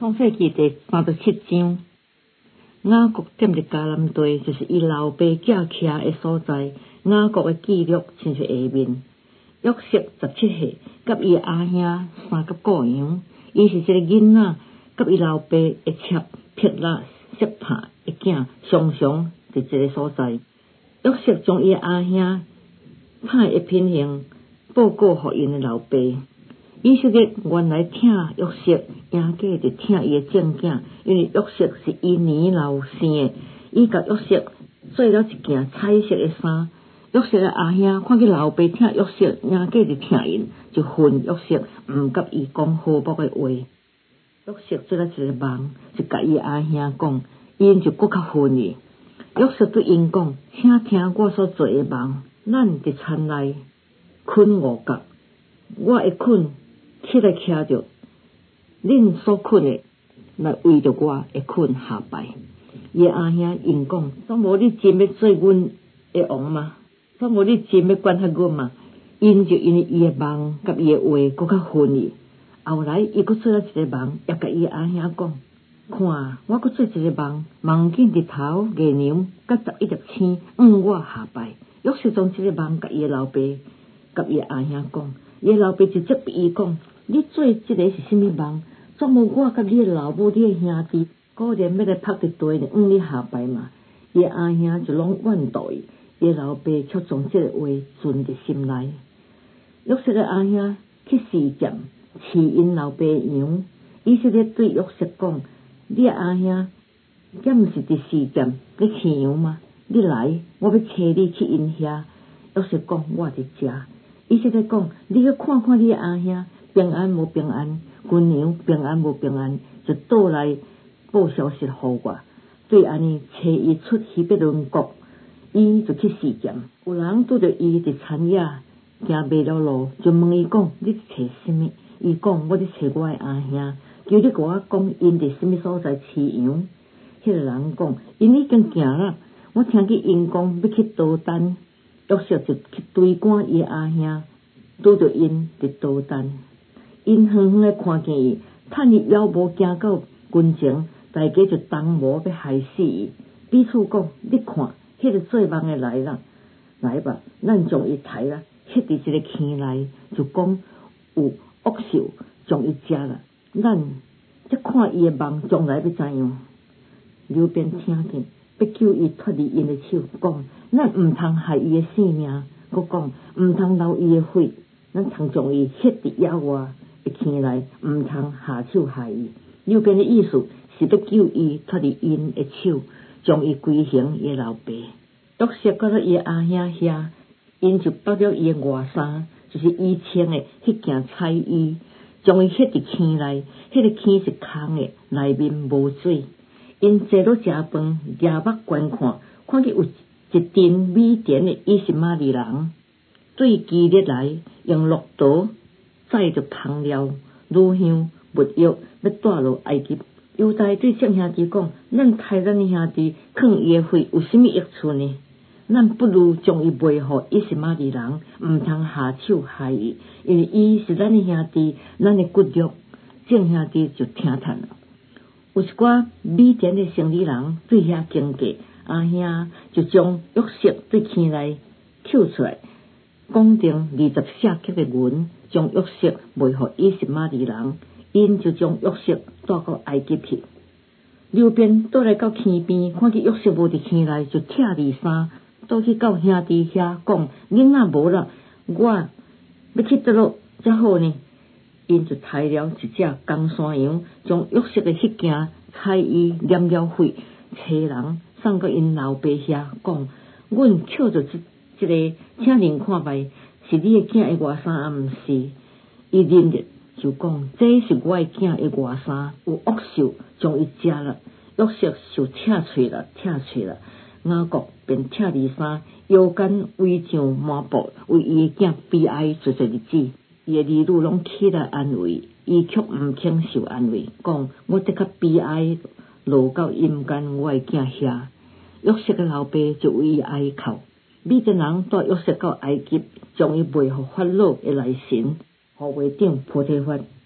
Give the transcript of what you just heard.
创世纪第37章，雅各踮伫迦南地，就是伊老爸寄徛的所在。雅各的记录亲像下面：约瑟17岁，甲伊阿兄3个顾羊。伊是一个囡仔，甲伊老爸的妾撇拉色帕的囝，常常伫一个所在。约瑟将伊阿兄派一品行报告互因的老爸。以色列原来疼约瑟，赢过就疼伊的正囝，因为约瑟是伊年老生的。伊甲约瑟做了一件彩色的衫。约瑟的阿兄看见老爸疼约瑟，赢过就疼因，就恨约瑟，毋甲伊讲好薄的话。约瑟做了一个梦，就甲伊阿兄讲，因就搁较恨伊。约瑟对因讲：请听我所做的梦，咱伫田内困5觉，我会困。起来徛着，恁所困的，来为着我会困下摆。伊阿兄因讲：怎无你真要做阮的王吗？怎无你真要管辖阮吗？因就因为伊的梦甲伊的话，搁较恨伊。后来伊搁做了一个梦，也甲伊阿兄讲：看，我搁做一个梦，梦见日头、月亮甲11粒星我下摆。约瑟将这个梦甲伊的老爸、甲伊阿兄讲，伊的老爸就责备伊讲。你做这个是什么梦？怎无我甲你的老母、你的兄弟，果然要来拍伫地呢？你下摆嘛？伊阿兄就拢怨妒伊，伊老爸却将这个话存伫心内。约瑟的阿兄去示剑，饲因老爸的羊。以色列对约瑟讲：你阿兄，这毋是伫示剑咧饲羊吗？你来，我要找你去因遐。约瑟讲：我伫遮。以色列讲：你去看看你的阿兄。平安无平安，群羊平安无平安，就倒来报消息互我。对安尼找伊出希伯伦国，伊就去示剑。有人拄着伊伫田野行袂了路，就问伊讲：你找什么？伊讲：我伫找我的阿兄，求你甲我讲因伫什么所在饲羊。迄个人讲：因已经行了，我听见因讲要去刀丹。约瑟就去追赶伊阿兄，拄着因伫刀丹。因远远的看见伊，趁伊遥无行到近前，大家就动谋要害死伊。彼此讲：你看，迄个做梦的来了，来吧，咱将伊抬了，ฮ็伫一个坑内，就讲有恶兽将伊食了。咱则看伊的梦将来要怎样。刘辩听见，要救伊脱离因的手，讲：咱毋通害伊的性命，佮讲毋通流伊的血，咱通将伊ฮ็伫野外。坑内毋通下手害伊。右边的意思是要救伊脱离因的手，将伊归还伊老爸。约瑟到了伊阿兄遐，因就剥了伊的外衫，就是伊穿的迄件彩衣，将伊ฮ็伫坑内。迄个坑是空的，内面无水。因坐落食饭，举目观看，看见有一群米甸的以实玛利人对基列来，用骆驼载着香料、乳香、物药，要带落埃及。犹大对众兄弟讲：咱杀咱的兄弟，囥伊的血有什么益处呢？咱不如将伊卖互以实玛利人，毋通下手害伊，因为伊是咱的兄弟，咱的骨肉。众兄弟就听叹了。有一寡米甸的生理人对遐经过，阿兄就将约瑟对坑内抽出来，讲定20舍克的银。将约瑟卖互以实玛利人，因就将约瑟带到埃及去。刘辩倒来到坑边，看见约瑟无伫坑内，就拆二衫，倒去到兄弟遐讲：囡仔无啦，我要去倒落才好呢。因就抬了一只公山羊，将约瑟的迄件彩衣染了血，找人送到因老爸遐，讲：阮捡着这个，请您看卖。是你的囝的外衫啊，毋是？伊认得就讲：这是我的囝的外衫，有恶兽将伊食了。约瑟就拆碎了。雅各便拆二衫，腰间围上麻布，为伊的囝悲哀做日子。伊的儿女拢起来安慰，伊却毋肯受安慰，讲：我得较悲哀，落到阴间我的囝遐。约瑟的老爸就为伊哀哭。米甸人带约瑟到埃及，将伊卖互法老的内臣，互会长波提法